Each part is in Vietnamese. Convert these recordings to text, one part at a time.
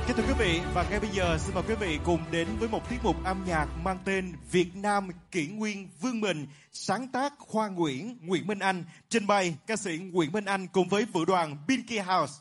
Kính thưa quý vị, và ngay bây giờ xin mời quý vị cùng đến với một tiết mục âm nhạc mang tên Việt Nam Kỷ Nguyên Vương Mình, sáng tác Khoa Nguyễn, Nguyễn Minh Anh, trình bày ca sĩ Nguyễn Minh Anh cùng với vũ đoàn Pinky House.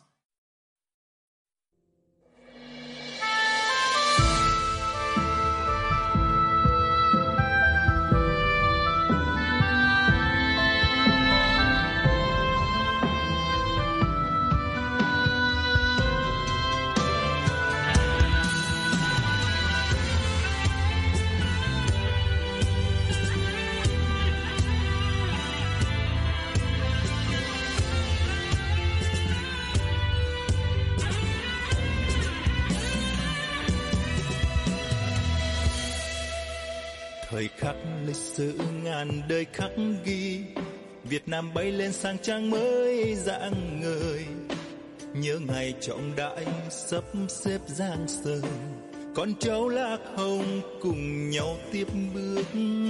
Thời khắc lịch sử ngàn đời khắc ghi, Việt Nam bay lên sang trang mới rạng ngời. Nhớ ngày trọng đại sắp xếp giang sơn, con cháu Lạc Hồng cùng nhau tiếp bước.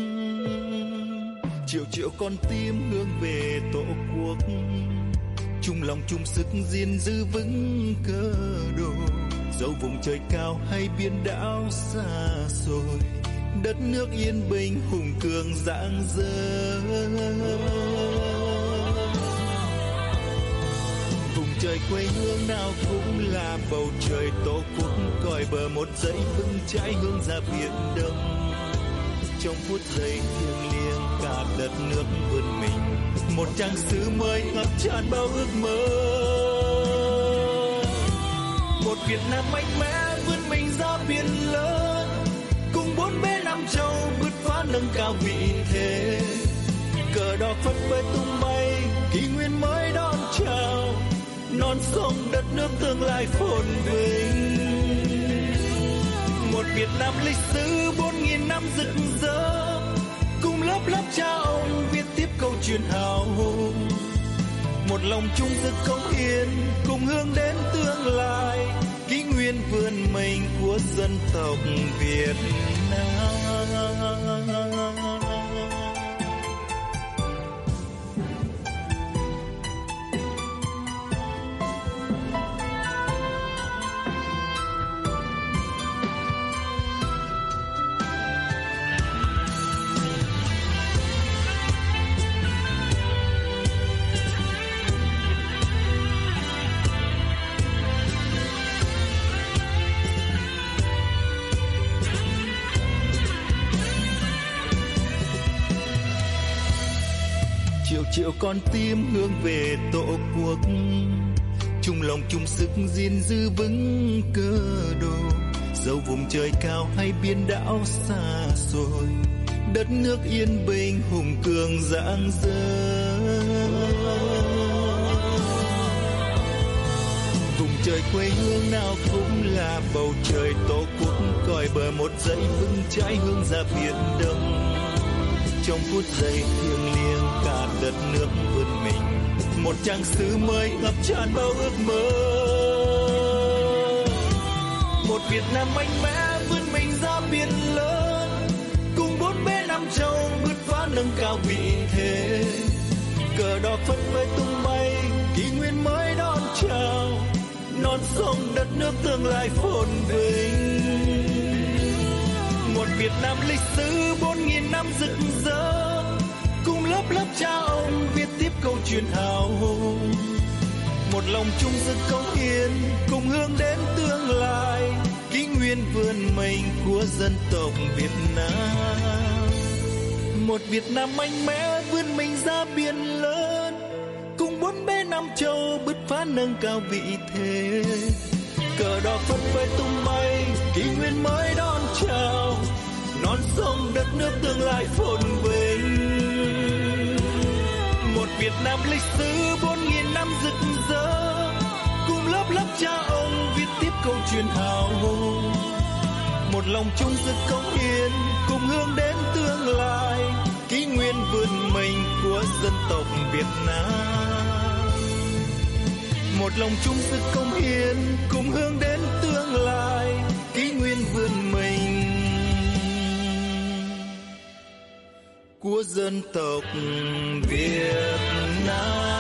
Triệu triệu con tim hướng về tổ quốc, chung lòng chung sức gìn giữ vững cơ đồ. Dẫu vùng trời cao hay biển đảo xa xôi, đất nước yên bình hùng cường rạng rỡ. Vùng trời quê hương nào cũng là bầu trời tổ quốc, cõi bờ một dãy vững chãi hướng ra biển đông. Trong phút giây thiêng liêng cả đất nước vươn mình, một trang sử mới ngập tràn bao ước mơ. Một Việt Nam mạnh mẽ vươn mình ra biển lớn, cùng bốn bề năm châu bứt phá nâng cao vị thế. Cờ đỏ phất phới tung bay, kỷ nguyên mới đón chào, non sông đất nước tương lai phồn vinh. Một Việt Nam lịch sử 4.000 năm rực rỡ, cùng lớp lớp cha ông viết tiếp câu chuyện hào hùng. Một lòng chung sức cống hiến, cùng hướng đến tương lai, kỷ nguyên vươn mình của dân tộc Việt Nam. Triệu con tim hướng về tổ quốc, chung lòng chung sức gìn giữ vững cơ đồ. Dẫu vùng trời cao hay biển đảo xa xôi, đất nước yên bình hùng cường rạng rỡ. Vùng trời quê hương nào cũng là bầu trời tổ quốc, cõi bờ một dãy vững chãi hướng ra biển đông. Trong phút giây thiêng liêng cả đất nước vươn mình, một trang sử mới ngập tràn bao ước mơ. Một Việt Nam mạnh mẽ vươn mình ra biển lớn, cùng bốn bề năm châu bứt phá nâng cao vị thế. Cờ đỏ phất phới tung bay, kỷ nguyên mới đón chào, non sông đất nước tương lai phồn vinh. Một Việt Nam lịch sử 4.000 năm rực rỡ, cùng lớp lớp cha ông viết tiếp câu chuyện hào hùng. Một lòng chung sức cống hiến, cùng hướng đến tương lai, kỷ nguyên vươn mình của dân tộc Việt Nam. Một Việt Nam mạnh mẽ vươn mình ra biển lớn, cùng bốn bề năm châu bứt phá nâng cao vị thế. Cờ đỏ phất phới tung bay, kỷ nguyên mới đón chào, non sông đất nước tương lai phồn vinh. Một Việt Nam lịch sử 4.000 năm rực rỡ, cùng lớp lớp cha ông viết tiếp câu chuyện hào hùng. Một lòng chung sức cống hiến, cùng hướng đến tương lai, kỷ nguyên vươn mình của dân tộc Việt Nam. Một lòng chung sức cống hiến, cùng hướng đến tương lai, kỷ nguyên vươn mình của dân tộc Việt Nam.